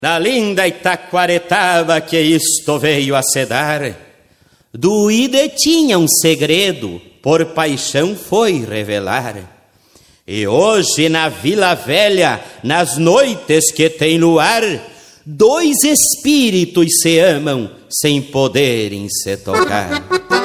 Na linda Itaquaretaba que isto veio a se dar, doído e tinha um segredo, por paixão foi revelar. E hoje na Vila Velha, nas noites que tem luar, dois espíritos se amam sem poderem se tocar.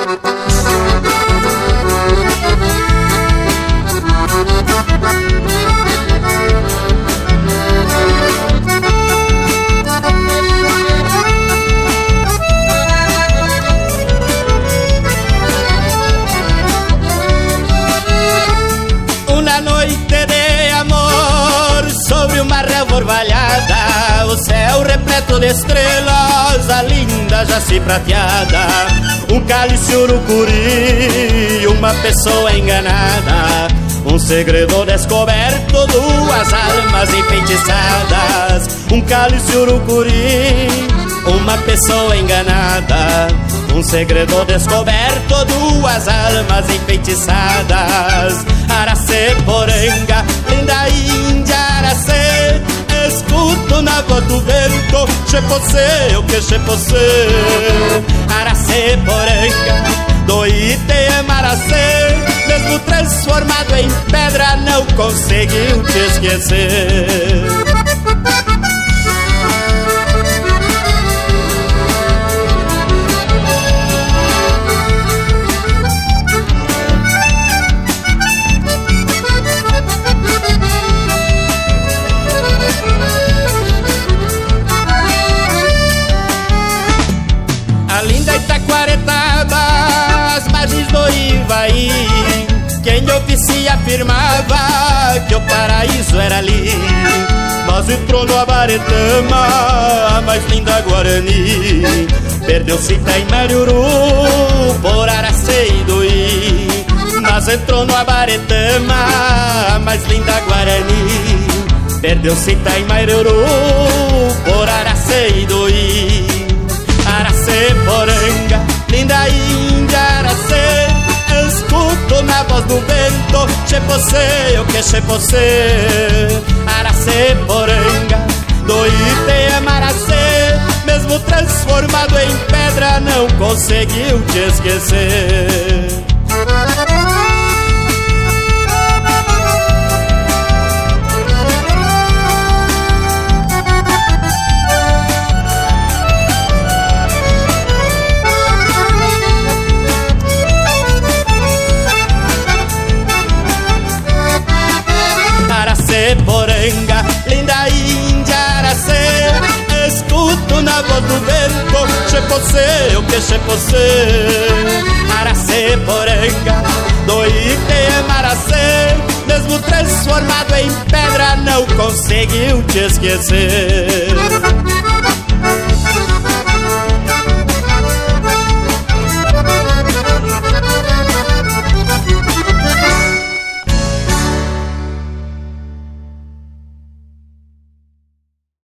Orvalhada, o céu repleto de estrelas, a linda jaci prateada, um cálice urucuri, uma pessoa enganada, um segredo descoberto, duas almas enfeitiçadas, um cálice urucuri, uma pessoa enganada, um segredo descoberto, duas almas enfeitiçadas. Aracê, poranga, linda índia, Aracê, escuto na voz do vento, chepocê, o que chepocê. Aracê, poranga, do Iteama, Aracê, mesmo transformado em pedra, não conseguiu te esquecer. Quem oficia afirmava que o paraíso era ali, mas entrou no Abaretama, a mais linda Guarani. Perdeu-se em Mariuru por Aracê e Doí, mas entrou no Abaretama, a mais linda Guarani. Perdeu-se em Mariuru por Aracê e Doí. Aracê, poranga, linda índia, Aracê, escuto na voz do vento, chepocê, o que chepocê. Aracê, poranga, do Iteama, Aracê, mesmo transformado em pedra, não conseguiu te esquecer. Poranga, linda índia, Aracê, escuto na voz do vento, chepocê, o que chepocê. Aracê, poranga, do Iteama, Aracê, mesmo transformado em pedra, não conseguiu te esquecer.